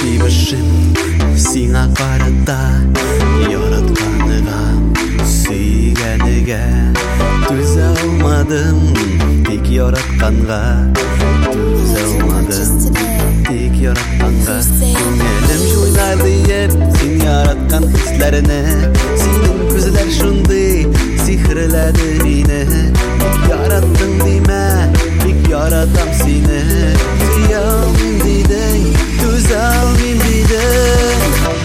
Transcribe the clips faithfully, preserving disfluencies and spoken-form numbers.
Yürekdibişim Sina qarata Yaratkanıga Süygeniga Düze olmadım Tek yaratkanга Düze olmadım Tek yaratkanга Elim şuylar deyip Sen yaratkan hislerini Senin gözler şunday Sihirledi beni Tek yarattın deme Tek yaratam seni Ziyalmin dedin Düzelmin dedin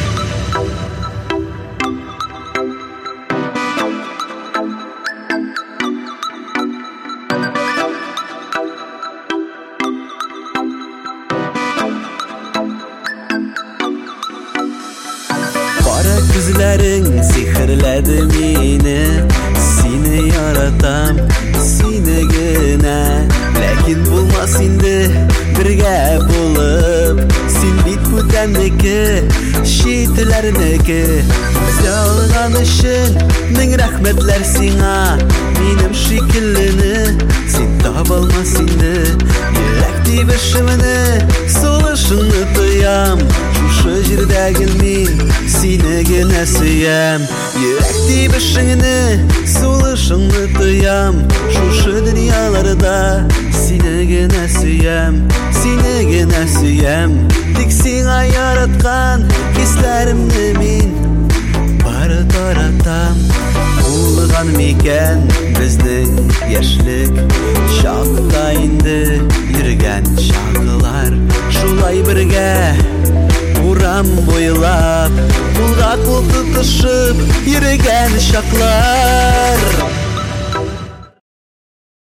Kara gözlerin sihirledi beni Seni yaratam Seni gene Lakin bulmaz indi Birge bulup Sen bit bütenniki Şiitlerniki Bize algan için Min rahmetler sana Benim şekillini Sen tabalmaz indi Yürekdibişimini Soluşunu duyam Şu jirdagin min Seni gene süyem Yürekdibişini Soluşunu duyam Şu dünyalarda Seni gene süyem Seni gene süyem Tek sana yaratkan Hislerimni min Bari taratam Ulgan miken Bizning yaşlık Şaqda indi Yürgen şaqılar Şulay birge Uram boylap Bulgak ol tutuşup Yürgen şaqlar